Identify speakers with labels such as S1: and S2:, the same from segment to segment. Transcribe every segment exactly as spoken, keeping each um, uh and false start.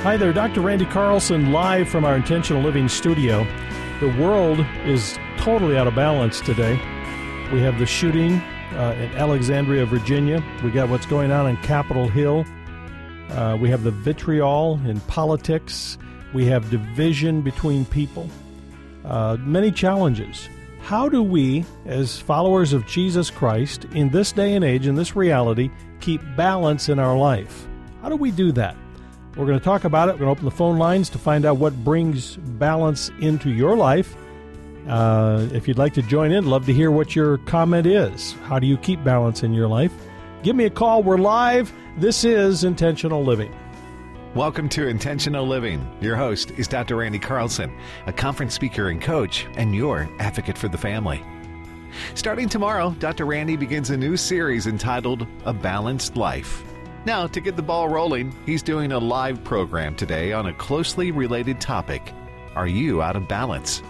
S1: Hi there, Doctor Randy Carlson, live from our Intentional Living studio. The world is totally out of balance today. We have the shooting uh, in Alexandria, Virginia. We got what's going on in Capitol Hill. Uh, we have the vitriol in politics. We have division between people. Uh, many challenges. How do we, as followers of Jesus Christ, in this day and age, in this reality, keep balance in our life? How do we do that? We're going to talk about it. We're going to open the phone lines to find out what brings balance into your life. Uh, if you'd like to join in, love to hear what your comment is. How do you keep balance in your life? Give me a call. We're live. This is Intentional Living.
S2: Welcome to Intentional Living. Your host is Doctor Randy Carlson, a conference speaker and coach, and your advocate for the family. Starting tomorrow, Doctor Randy begins a new series entitled A Balanced Life. Now, to get the ball rolling, he's doing a live program today on a closely related topic. Are you out of balance?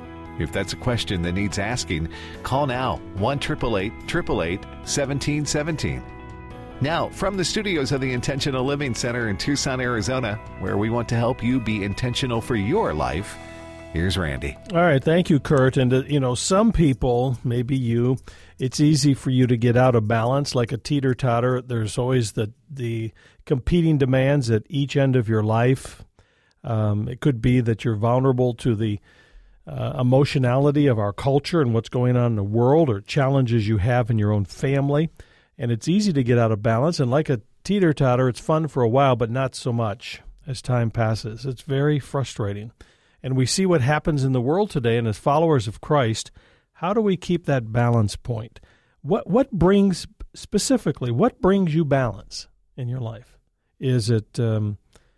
S2: If that's a question that needs asking, call now, one eight eight eight, eight eight eight, one seven one seven. Now, from the studios of the Intentional Living Center in Tucson, Arizona, where we want to help you be intentional for your life, here's Randy.
S1: All right, thank you, Kurt. And, uh, you know, some people, maybe you, it's easy for you to get out of balance like a teeter-totter. There's always the, the competing demands at each end of your life. Um, it could be that you're vulnerable to the uh, emotionality of our culture and what's going on in the world, or challenges you have in your own family. And it's easy to get out of balance. And like a teeter-totter, it's fun for a while, but not so much as time passes. It's very frustrating. And we see what happens in the world today, and as followers of Christ, how do we keep that balance point? What what brings, specifically, what brings you balance in your life? Is it, um,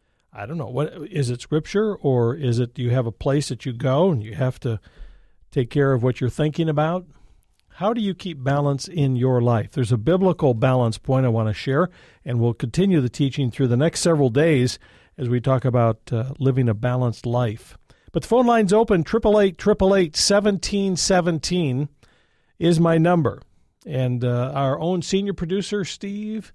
S1: I don't know, what is it Scripture, or is it you have a place that you go and you have to take care of what you're thinking about? How do you keep balance in your life? There's a biblical balance point I want to share, and we'll continue the teaching through the next several days as we talk about uh, living a balanced life. But the phone line's open. eight eight eight, eight eight eight, one seven one seven is my number. And uh, our own senior producer, Steve,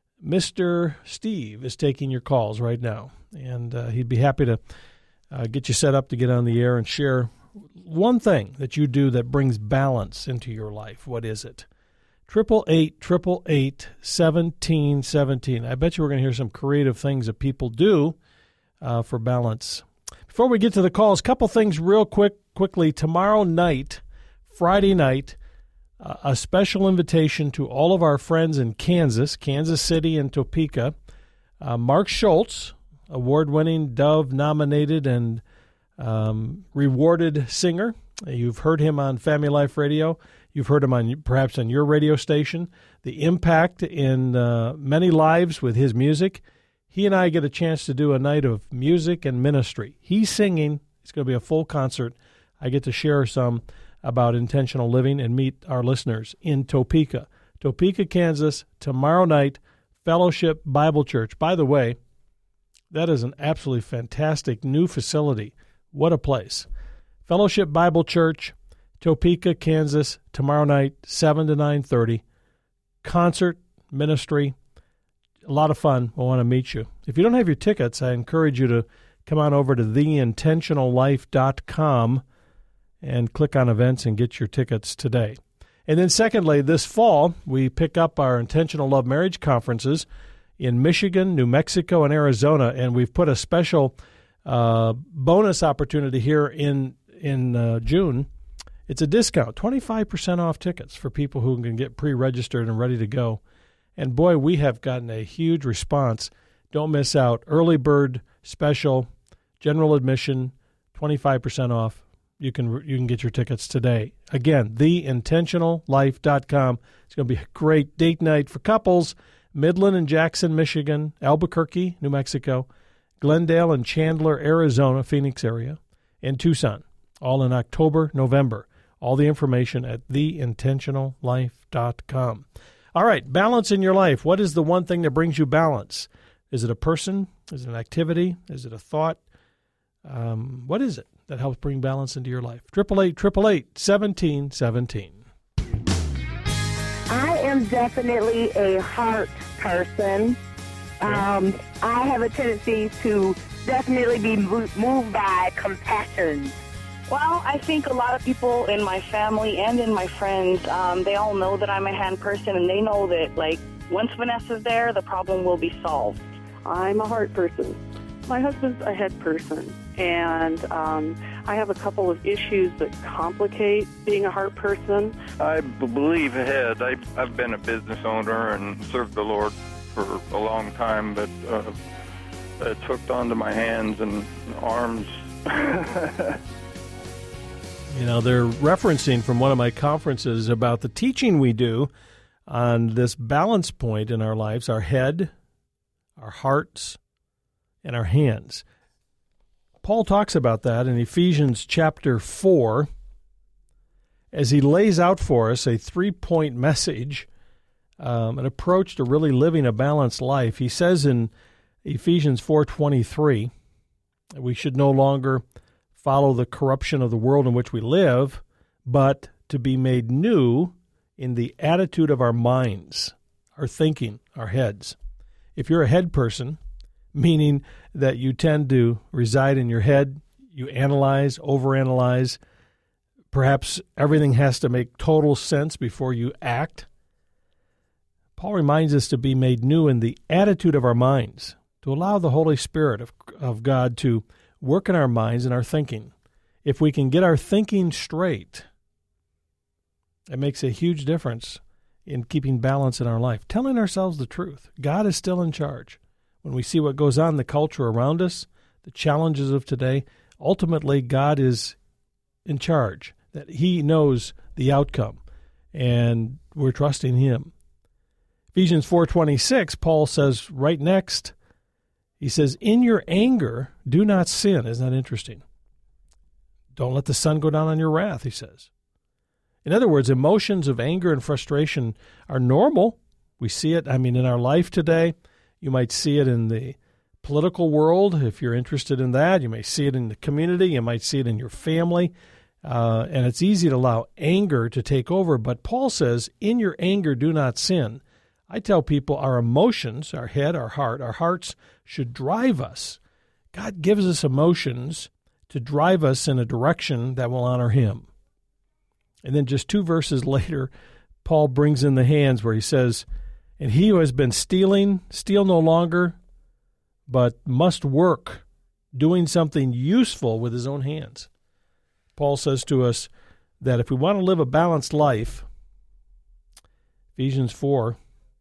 S1: Mister Steve, is taking your calls right now. And uh, he'd be happy to uh, get you set up to get on the air and share one thing that you do that brings balance into your life. What is it? eight eight eight, eight eight eight, one seven one seven. I bet you we're going to hear some creative things that people do uh, for balance. Before we get to the calls, a couple things real quick, quickly. Tomorrow night, Friday night, uh, a special invitation to all of our friends in Kansas, Kansas City and Topeka. Uh, Mark Schultz, award-winning, Dove-nominated and um, rewarded singer. You've heard him on Family Life Radio. You've heard him on perhaps on your radio station. The impact in uh, many lives with his music. He and I get a chance to do a night of music and ministry. He's singing. It's going to be a full concert. I get to share some about intentional living and meet our listeners in Topeka. Topeka, Kansas, tomorrow night, Fellowship Bible Church. By the way, that is an absolutely fantastic new facility. What a place. Fellowship Bible Church, Topeka, Kansas, tomorrow night, seven to nine thirty. Concert, ministry. A lot of fun. We want to meet you. If you don't have your tickets, I encourage you to come on over to the intentional life dot com and click on events and get your tickets today. And then secondly, this fall, we pick up our Intentional Love Marriage conferences in Michigan, New Mexico, and Arizona, and we've put a special uh, bonus opportunity here in, in uh, June. It's a discount, twenty-five percent off tickets for people who can get pre-registered and ready to go. And boy, we have gotten a huge response. Don't miss out. Early bird special, general admission, twenty-five percent off. You can you can get your tickets today. Again, the intentional life dot com. It's going to be a great date night for couples. Midland and Jackson, Michigan, Albuquerque, New Mexico, Glendale and Chandler, Arizona, Phoenix area, and Tucson, all in October, November. All the information at the intentional life dot com. All right, balance in your life. What is the one thing that brings you balance? Is it a person? Is it an activity? Is it a thought? Um, what is it that helps bring balance into your life? eight eight eight, eight eight eight, one seven one seven.
S3: I am definitely a heart person. Um, I have a tendency to definitely be mo- moved by compassion.
S4: Well, I think a lot of people in my family and in my friends, um, they all know that I'm a hand person, and they know that, like, once Vanessa's there, the problem will be solved.
S5: I'm a heart person. My husband's a head person, and um, I have a couple of issues that complicate being a heart person.
S6: I believe head. I, I've been a business owner and served the Lord for a long time, but uh, it's hooked onto my hands and arms.
S1: You know, they're referencing from one of my conferences about the teaching we do on this balance point in our lives, our head, our hearts, and our hands. Paul talks about that in Ephesians chapter four as he lays out for us a three-point message, um, an approach to really living a balanced life. He says in Ephesians four twenty-three that we should no longer follow the corruption of the world in which we live, but to be made new in the attitude of our minds, our thinking, our heads. If you're a head person, meaning that you tend to reside in your head, you analyze, overanalyze, perhaps everything has to make total sense before you act, Paul reminds us to be made new in the attitude of our minds, to allow the Holy Spirit of, of God to work in our minds and our thinking. If we can get our thinking straight, it makes a huge difference in keeping balance in our life. Telling ourselves the truth. God is still in charge. When we see what goes on in the culture around us, the challenges of today, ultimately God is in charge, that He knows the outcome, and we're trusting Him. Ephesians four twenty-six, Paul says right next, he says, in your anger, do not sin. Isn't that interesting? Don't let the sun go down on your wrath, he says. In other words, emotions of anger and frustration are normal. We see it, I mean, in our life today. You might see it in the political world, if you're interested in that. You may see it in the community. You might see it in your family. Uh, and it's easy to allow anger to take over. But Paul says, in your anger, do not sin. I tell people our emotions, our head, our heart, our hearts should drive us. God gives us emotions to drive us in a direction that will honor Him. And then just two verses later, Paul brings in the hands where he says, and he who has been stealing, steal no longer, but must work, doing something useful with his own hands. Paul says to us that if we want to live a balanced life, Ephesians four,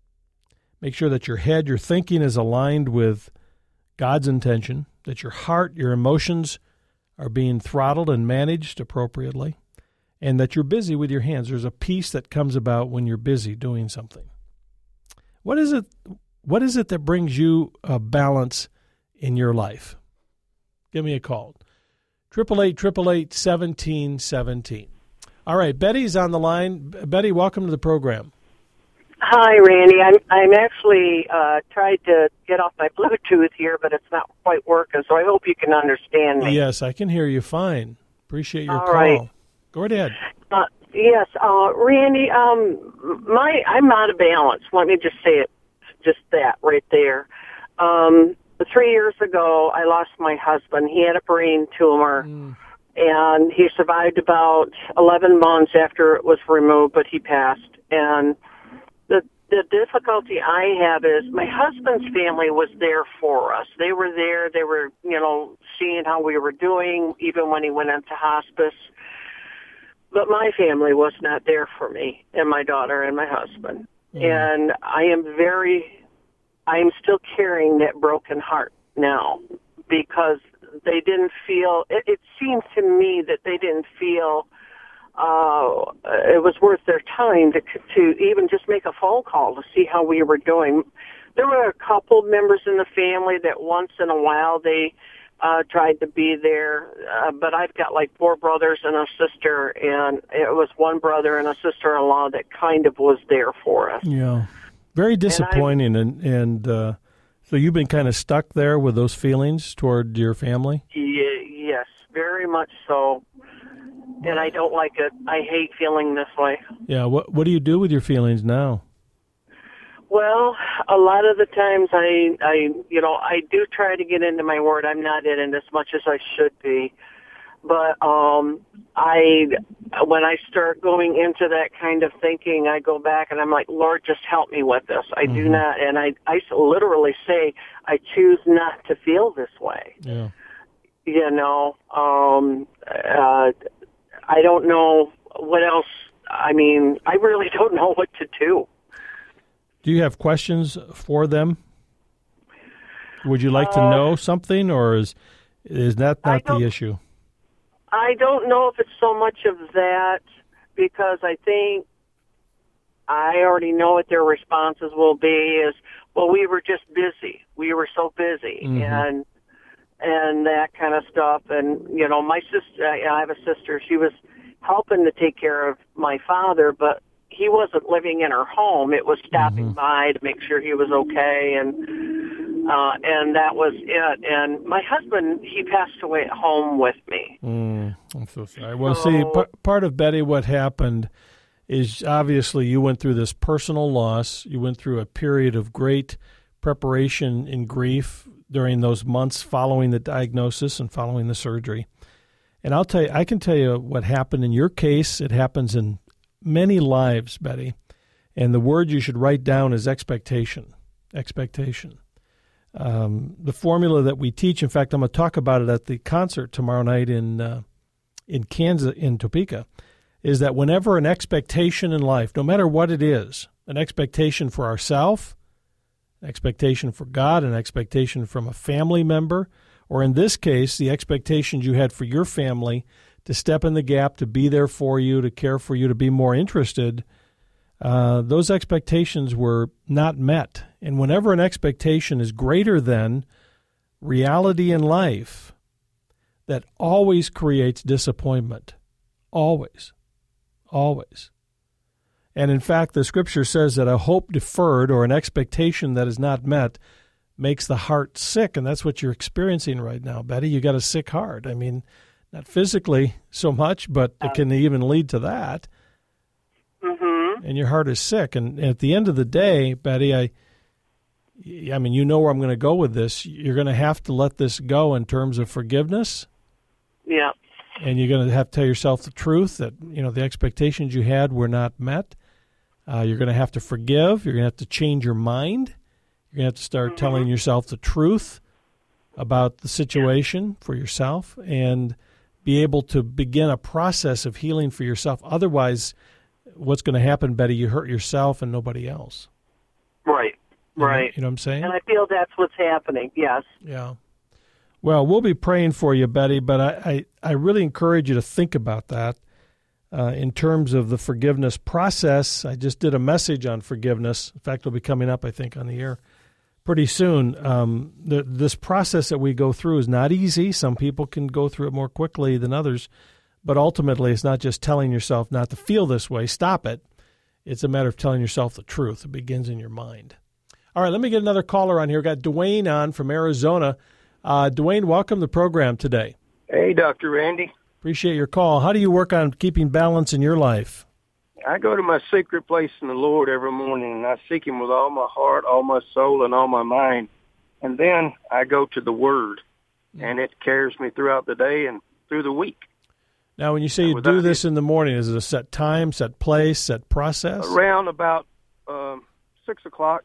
S1: make sure that your head, your thinking is aligned with God's intention, that your heart, your emotions are being throttled and managed appropriately, and that you're busy with your hands. There's a peace that comes about when you're busy doing something. What is it, what is it that brings you a balance in your life? Give me a call. eight eight eight, eight eight eight, one seven one seven. All right, Betty's on the line. Betty, welcome to the program.
S7: Hi, Randy. I'm I'm actually uh, tried to get off my Bluetooth here, but it's not quite working, so I hope you can understand me.
S1: Yes, I can hear you fine. Appreciate your
S7: All
S1: call.
S7: Right.
S1: Go right ahead.
S7: Uh, yes, uh, Randy, um, my I'm out of balance. Let me just say it, just that right there. Um, three years ago, I lost my husband. He had a brain tumor, mm. and he survived about eleven months after it was removed, but he passed. And the the difficulty I have is my husband's family was there for us. They were there. They were, you know, seeing how we were doing, even when he went into hospice. But my family was not there for me and my daughter and my husband. Mm. And I am very, I am still carrying that broken heart now because they didn't feel, it, it seemed to me that they didn't feel uh, it was worth their time to, to even just make a phone call to see how we were doing. There were a couple members in the family that once in a while they uh, tried to be there, uh, but I've got like four brothers and a sister, and it was one brother and a sister-in-law that kind of was there for us.
S1: Yeah, very disappointing, and, and, and uh, so you've been kind of stuck there with those feelings toward your family?
S7: Yeah, yes, very much so. And I don't like it. I hate feeling this way.
S1: Yeah. What What do you do with your feelings now?
S7: Well, a lot of the times I, I, you know, I do try to get into my word. I'm not in it as much as I should be. But um, I, when I start going into that kind of thinking, I go back and I'm like, Lord, just help me with this. I mm-hmm. do not, and I, I literally say, I choose not to feel this way.
S1: Yeah.
S7: You know, um, uh, I don't know what else. I mean, I really don't know what to do.
S1: Do you have questions for them? Would you like
S7: uh,
S1: to know something, or is is that not the issue?
S7: I don't know if it's so much of that, because I think I already know what their responses will be is, well, we were just busy. We were so busy, mm-hmm. and and that kind of stuff. And, you know, my sister, I have a sister, she was helping to take care of my father, but he wasn't living in her home. It was stopping mm-hmm. by to make sure he was okay, and uh, and that was it. And my husband, he passed away at home with me.
S1: Mm, I'm so sorry. Well, so, see, p- part of, Betty, what happened is obviously you went through this personal loss. You went through a period of great preparation and grief during those months following the diagnosis and following the surgery. And I'll tell you, I can tell you what happened in your case. It happens in many lives, Betty. And the word you should write down is expectation. Expectation. Um, the formula that we teach, in fact, I'm going to talk about it at the concert tomorrow night in uh, in Kansas, in Topeka, is that whenever an expectation in life, no matter what it is, an expectation for ourselves, an expectation for God, an expectation from a family member, or in this case, the expectations you had for your family to step in the gap, to be there for you, to care for you, to be more interested, uh, those expectations were not met. And whenever an expectation is greater than reality in life, that always creates disappointment. Always. Always. And in fact, the scripture says that a hope deferred or an expectation that is not met makes the heart sick, and that's what you're experiencing right now, Betty. You got a sick heart. I mean, not physically so much, but it can even lead to that.
S7: Mm-hmm.
S1: And your heart is sick. And at the end of the day, Betty, I, I mean, you know where I'm going to go with this. You're going to have to let this go in terms of forgiveness.
S7: Yeah.
S1: And you're going to have to tell yourself the truth that, you know, the expectations you had were not met. Uh, you're going to have to forgive. You're going to have to change your mind. You're going to have to start mm-hmm. telling yourself the truth about the situation for yourself and be able to begin a process of healing for yourself. Otherwise, what's going to happen, Betty, you hurt yourself and nobody else.
S7: Right,
S1: you
S7: right.
S1: Know, you know what I'm saying?
S7: And I feel that's what's happening, yes.
S1: Yeah. Well, we'll be praying for you, Betty, but I, I, I really encourage you to think about that uh, in terms of the forgiveness process. I just did a message on forgiveness. In fact, it'll be coming up, I think, on the air pretty soon. Um, the, this process that we go through is not easy. Some people can go through it more quickly than others, but ultimately it's not just telling yourself not to feel this way. Stop it. It's a matter of telling yourself the truth. It begins in your mind. All right, let me get another caller on here. We've got Dwayne on from Arizona. Uh, Dwayne, welcome to the program today.
S8: Hey, Doctor Randy.
S1: Appreciate your call. How do you work on keeping balance in your life?
S8: I go to my secret place in the Lord every morning, and I seek Him with all my heart, all my soul, and all my mind. And then I go to the Word, and it carries me throughout the day and through the week.
S1: Now, when you say you do this in the morning, is it a set time, set place, set process?
S8: Around about um, six o'clock.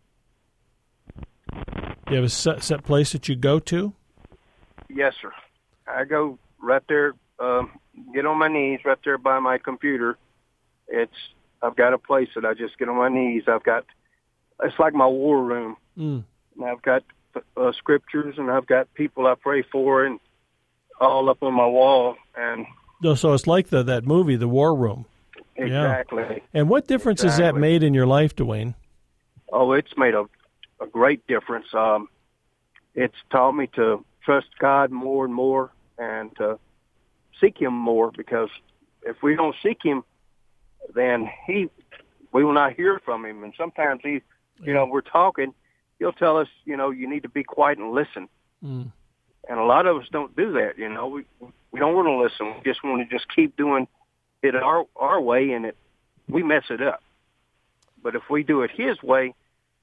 S1: You have a set, set place that you go to?
S8: Yes, sir. I go right there, um, get on my knees right there by my computer. It's I've got a place that I just get on my knees. I've got it's like my war room.
S1: Mm.
S8: And I've got uh, scriptures, and I've got people I pray for, and all up on my wall. And
S1: so it's like the that movie, The War Room.
S8: Exactly.
S1: Yeah. And what difference
S8: exactly.
S1: has that made in your life, Dwayne?
S8: Oh, it's made a a great difference. Um, it's taught me to trust God more and more, and to seek Him more, because if we don't seek Him, then He, we will not hear from Him. And sometimes He, you know, we're talking, He'll tell us, you know, you need to be quiet and listen.
S1: Mm.
S8: And a lot of us don't do that. You know, we we don't want to listen. We just want to just keep doing it our our way, and it we mess it up. But if we do it His way,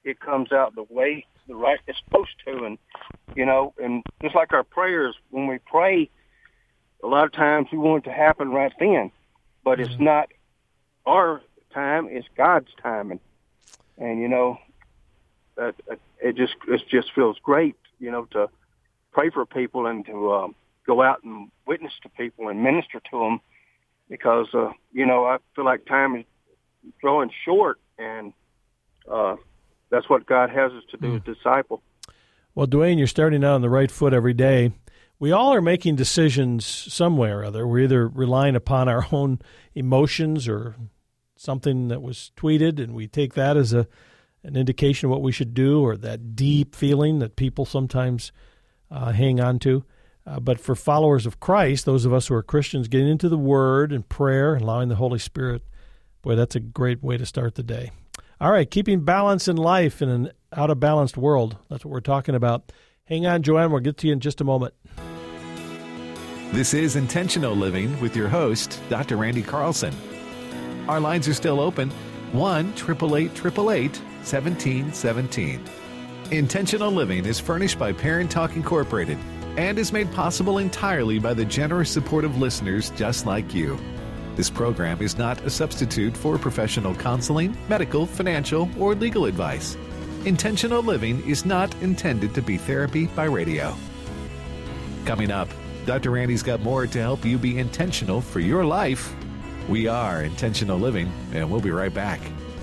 S8: it comes out the way the right it's supposed to. And, you know, and just like our prayers, when we pray, a lot of times we want it to happen right then, but mm-hmm. it's not our time, it's God's time. And, and you know, uh, it just it just feels great, you know, to pray for people and to um, go out and witness to people and minister to them, because, uh, you know, I feel like time is growing short, and uh, that's what God has us to do mm. as disciples.
S1: Well, Dwayne, you're starting out on the right foot every day. We all are making decisions some way or other. We're either relying upon our own emotions or something that was tweeted, and we take that as a an indication of what we should do, or that deep feeling that people sometimes uh, hang on to. Uh, but for followers of Christ, those of us who are Christians, getting into the Word and prayer and allowing the Holy Spirit, boy, that's a great way to start the day. All right, keeping balance in life in an out-of-balanced world. That's what we're talking about. Hang on, Joanne. We'll get to you in just a moment.
S2: This is Intentional Living with your host, Doctor Randy Carlson. Our lines are still open, one eight eight eight, eight eight eight, one seven one seven. Intentional Living is furnished by Parent Talk Incorporated and is made possible entirely by the generous support of listeners just like you. This program is not a substitute for professional counseling, medical, financial, or legal advice. Intentional Living is not intended to be therapy by radio. Coming up, Doctor Randy's got more to help you be intentional for your life. We are Intentional Living, and we'll be right back.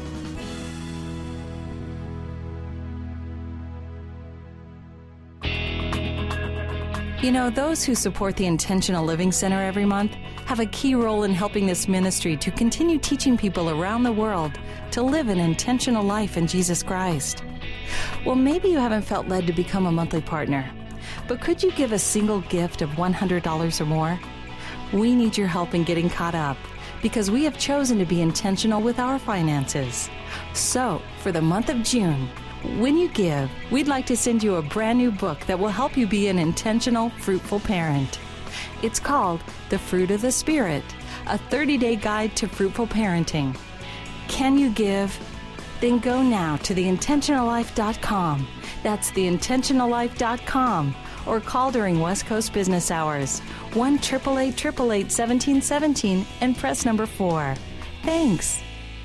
S9: You know, those who support the Intentional Living Center every month have a key role in helping this ministry to continue teaching people around the world to live an intentional life in Jesus Christ. Well, maybe you haven't felt led to become a monthly partner, but could you give a single gift of one hundred dollars or more? We need your help in getting caught up, because we have chosen to be intentional with our finances. So, for the month of June, when you give, we'd like to send you a brand new book that will help you be an intentional, fruitful parent. It's called The Fruit of the Spirit, a thirty-day guide to fruitful parenting. Can you give? Then go now to the intentional life dot com. That's the intentional life dot com. Or call during West Coast business hours, one eight eight eight, eight eight eight, one seven one seven, and press number four. Thanks.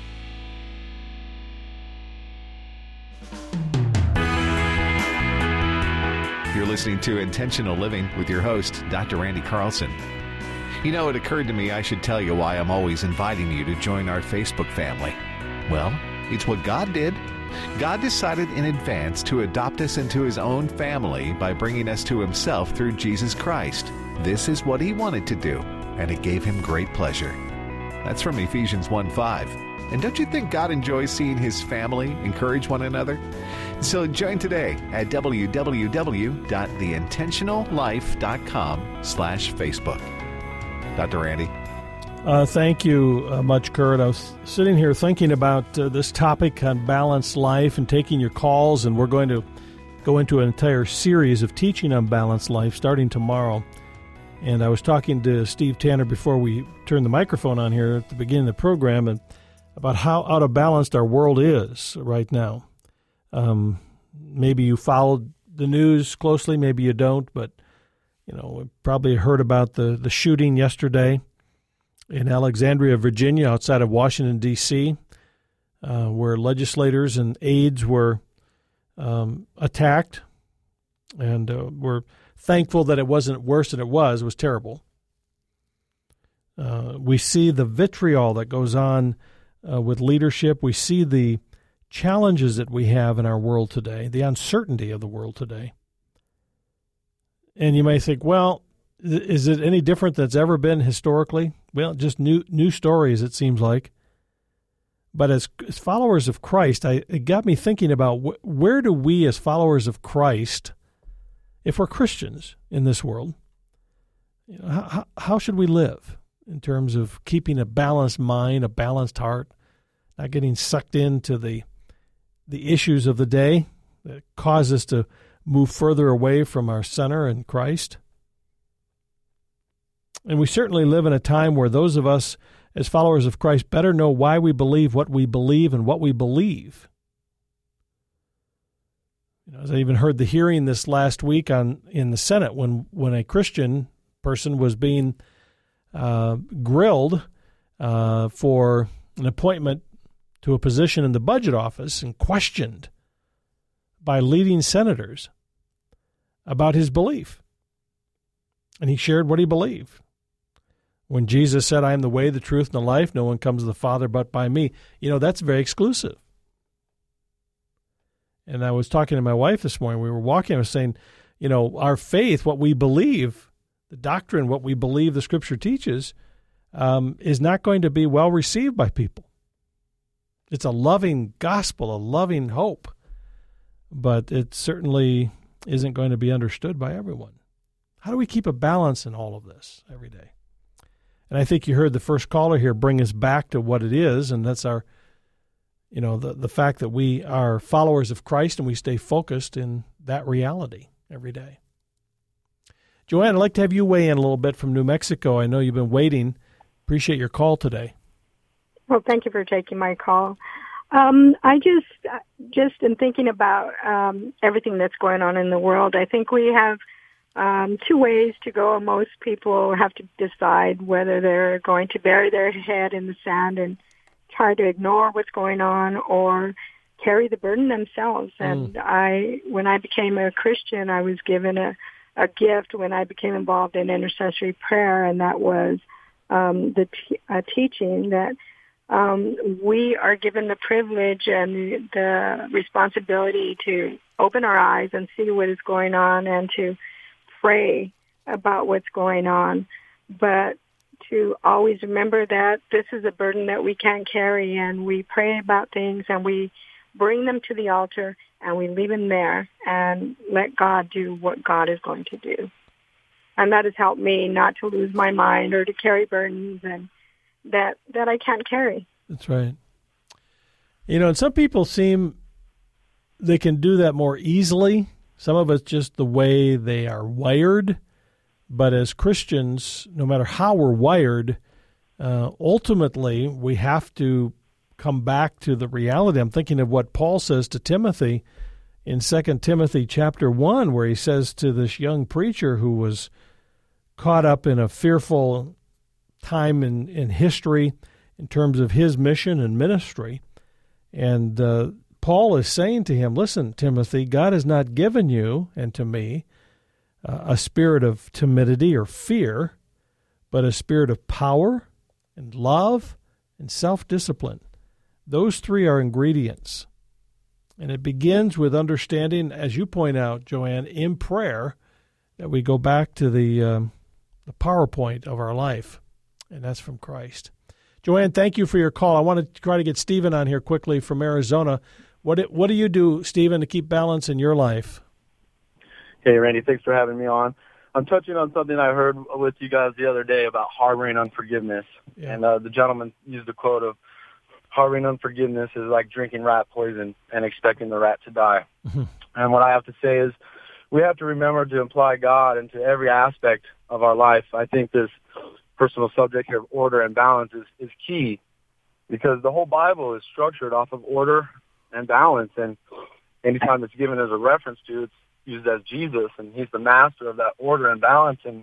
S2: You're listening to Intentional Living with your host, Doctor Randy Carlson. You know, it occurred to me I should tell you why I'm always inviting you to join our Facebook family. Well, it's what God did. God decided in advance to adopt us into His own family by bringing us to Himself through Jesus Christ. This is what He wanted to do, and it gave Him great pleasure. That's from Ephesians one five. And don't you think God enjoys seeing His family encourage one another? So join today at w w w dot the intentional life dot com slash Facebook. Doctor Randy.
S1: Uh, thank you uh, much, Kurt. I was sitting here thinking about uh, this topic on balanced life and taking your calls, and we're going to go into an entire series of teaching on balanced life starting tomorrow. And I was talking to Steve Tanner before we turned the microphone on here at the beginning of the program, and about how out of balance our world is right now. Um, maybe you followed the news closely, maybe you don't, but you know, we probably heard about the, the shooting yesterday in Alexandria, Virginia, outside of Washington, D C, uh, where legislators and aides were um, attacked, and uh, we're thankful that it wasn't worse than it was. It was terrible. Uh, we see the vitriol that goes on uh, with leadership. We see the challenges that we have in our world today, the uncertainty of the world today. And you may think, well, is it any different than it's ever been historically? Well, just new new stories, it seems like. But as, as followers of Christ, I, it got me thinking about wh- where do we as followers of Christ, if we're Christians in this world, you know, how, how should we live in terms of keeping a balanced mind, a balanced heart, not getting sucked into the the issues of the day that cause us to move further away from our center in Christ? And we certainly live in a time where those of us as followers of Christ better know why we believe what we believe and what we believe. As I even heard the hearing this last week on in the Senate when, when a Christian person was being uh, grilled uh, for an appointment to a position in the budget office and questioned by leading senators about his belief. And he shared what he believed. When Jesus said, I am the way, the truth, and the life, no one comes to the Father but by me. You know, that's very exclusive. And I was talking to my wife this morning. We were walking. I was saying, you know, our faith, what we believe, the doctrine, what we believe the Scripture teaches, um, is not going to be well received by people. It's a loving gospel, a loving hope, but it certainly isn't going to be understood by everyone. How do we keep a balance in all of this every day? And I think you heard the first caller here bring us back to what it is, and that's our, you know, the, the fact that we are followers of Christ and we stay focused in that reality every day. Joanne, I'd like to have you weigh in a little bit from New Mexico. I know you've been waiting. Appreciate your call today.
S10: Well, thank you for taking my call. Um, I just just in thinking about um, everything that's going on in the world, I think we have um, two ways to go. Most people have to decide whether they're going to bury their head in the sand and try to ignore what's going on or carry the burden themselves. Mm. And I, when I became a Christian, I was given a, a gift when I became involved in intercessory prayer, and that was um, the t- a teaching that Um, we are given the privilege and the responsibility to open our eyes and see what is going on and to pray about what's going on, but to always remember that this is a burden that we can't carry, and we pray about things and we bring them to the altar and we leave them there and let God do what God is going to do. And that has helped me not to lose my mind or to carry burdens and that that I can't carry.
S1: That's right. You know, and some people seem they can do that more easily. Some of it's just the way they are wired. But as Christians, no matter how we're wired, uh, ultimately we have to come back to the reality. I'm thinking of what Paul says to Timothy in Second Timothy chapter one, where he says to this young preacher who was caught up in a fearful time in, in history in terms of his mission and ministry. And uh, Paul is saying to him, listen, Timothy, God has not given you and to me uh, a spirit of timidity or fear, but a spirit of power and love and self-discipline. Those three are ingredients. And it begins with understanding, as you point out, Joanne, in prayer, that we go back to the, um, the PowerPoint of our life. And that's from Christ. Joanne, thank you for your call. I want to try to get Stephen on here quickly from Arizona. What what do you do, Stephen, to keep balance in your life?
S11: Hey, Randy, thanks for having me on. I'm touching on something I heard with you guys the other day about harboring unforgiveness. Yeah. And uh, the gentleman used a quote of, harboring unforgiveness is like drinking rat poison and expecting the rat to die. Mm-hmm. And what I have to say is we have to remember to apply God into every aspect of our life. I think this personal subject here of order and balance is, is key, because the whole Bible is structured off of order and balance, and anytime it's given as a reference to, it's used as Jesus, and he's the master of that order and balance. And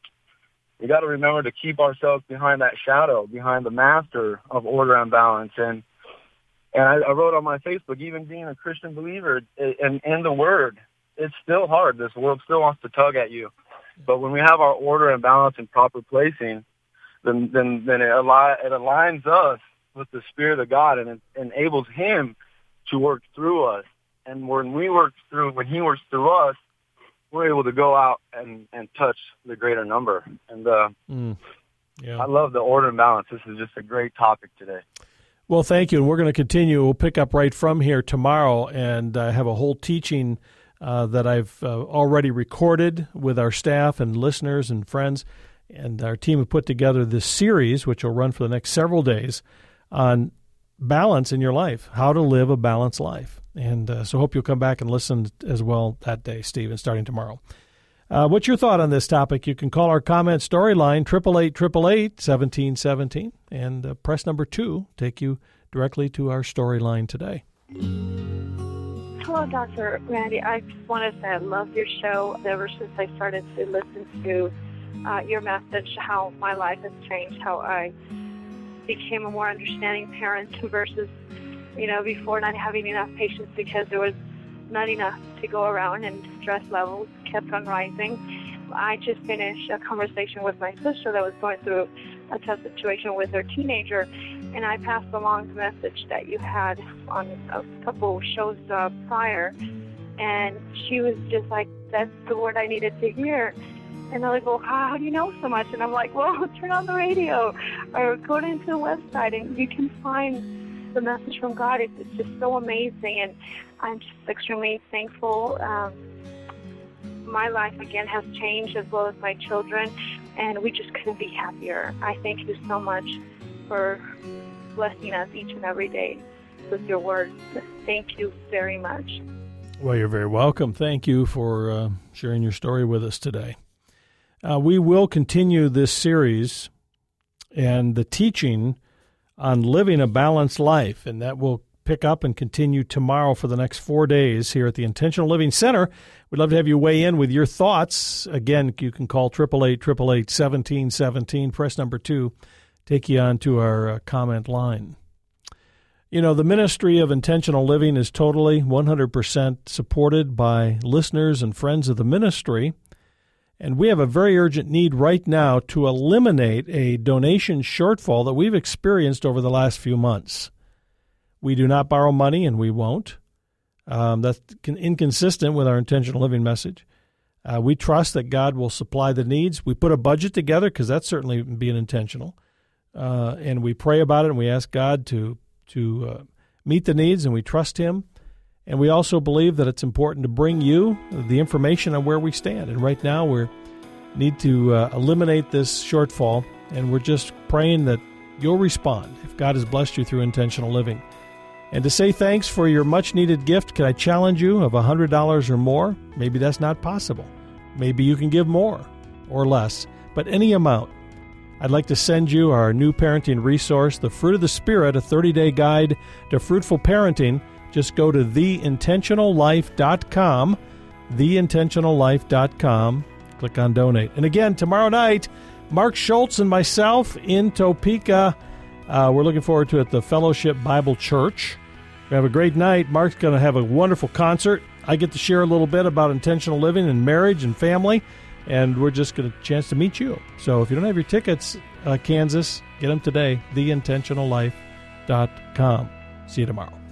S11: we got to remember to keep ourselves behind that shadow, behind the master of order and balance. And and I, I wrote on my Facebook, even being a Christian believer and in the Word, it's still hard. This world still wants to tug at you. But when we have our order and balance in proper placing, then then, then it, al- it aligns us with the Spirit of God, and it enables Him to work through us. And when we work through, when He works through us, we're able to go out and, and touch the greater number. And uh, mm, yeah. I love the order and balance. This is just a great topic today.
S1: Well, thank you. And we're going to continue. We'll pick up right from here tomorrow and uh, have a whole teaching Uh, that I've uh, already recorded with our staff and listeners and friends. And our team have put together this series, which will run for the next several days, on balance in your life, how to live a balanced life. And uh, so hope you'll come back and listen as well that day, Stephen, starting tomorrow. Uh, what's your thought on this topic? You can call our comment storyline, eight eight eight, eight eight eight, one seven one seven, and uh, press number two, take you directly to our storyline today.
S12: Hello, Doctor Randy. I just want to say I love your show. Ever since I started to listen to uh, your message, how my life has changed, how I became a more understanding parent versus, you know, before not having enough patience because there was not enough to go around and stress levels kept on rising. I just finished a conversation with my sister that was going through a tough situation with her teenager, and I passed along the message that you had on a couple shows uh, prior, and she was just like, that's the word I needed to hear. And they're like, well, how, how do you know so much? And I'm like, well, turn on the radio or go into the website and you can find the message from God. It's, it's just so amazing, and I'm just extremely thankful. Um, my life, again, has changed as well as my children, and we just couldn't be happier. I thank you so much for blessing us each and every day with your words. Thank you very much.
S1: Well, you're very welcome. Thank you for uh, sharing your story with us today. Uh, we will continue this series and the teaching on living a balanced life, and that will pick up and continue tomorrow for the next four days here at the Intentional Living Center. We'd love to have you weigh in with your thoughts. Again, you can call eight eight eight, eight eight eight, one seven one seven, press number two, take you on to our uh, comment line. You know, the ministry of intentional living is totally one hundred percent supported by listeners and friends of the ministry, and we have a very urgent need right now to eliminate a donation shortfall that we've experienced over the last few months. We do not borrow money, and we won't. Um, that's inconsistent with our intentional living message. Uh, we trust that God will supply the needs. We put a budget together because that's certainly being intentional. Uh, and we pray about it, and we ask God to, to uh, meet the needs, and we trust Him. And we also believe that it's important to bring you the information on where we stand. And right now we need to uh, eliminate this shortfall, and we're just praying that you'll respond if God has blessed you through intentional living. And to say thanks for your much-needed gift, can I challenge you of one hundred dollars or more? Maybe that's not possible. Maybe you can give more or less, but any amount. I'd like to send you our new parenting resource, The Fruit of the Spirit, a thirty-day guide to fruitful parenting. Just go to the intentional life dot com, the intentional life dot com, click on Donate. And again, tomorrow night, Mark Schultz and myself in Topeka. Uh, we're looking forward to it at the Fellowship Bible Church. We have a great night. Mark's going to have a wonderful concert. I get to share a little bit about intentional living and marriage and family, and we're just going to chance to meet you. So if you don't have your tickets, uh, Kansas, get them today, the intentional life dot com. See you tomorrow.